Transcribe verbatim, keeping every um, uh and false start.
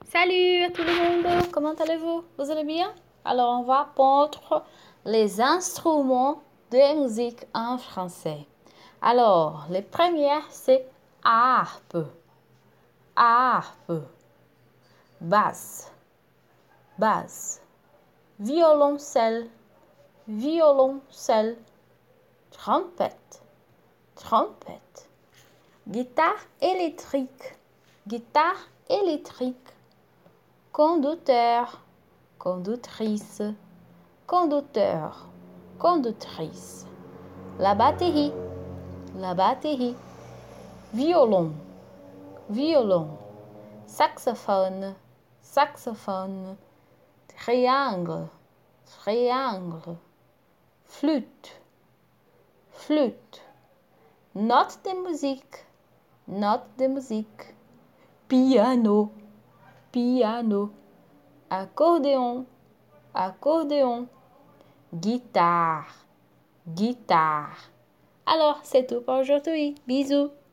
Salut à tout le monde, comment allez-vous? Vous allez bien? Alors, on va apprendre les instruments de musique en français. Alors, les premières, c'est harpe, harpe, basse, basse, violoncelle, violoncelle, trompette, trompette, guitare électrique, guitare électrique, conducteur, conductrice, conducteur, conductrice, la batterie, la batterie, violon, violon, saxophone, saxophone, triangle, triangle, flûte, flûte, note de musique, note de musique, piano, piano, accordéon, accordéon, guitare, guitare. Alors, c'est tout pour aujourd'hui. Bisous.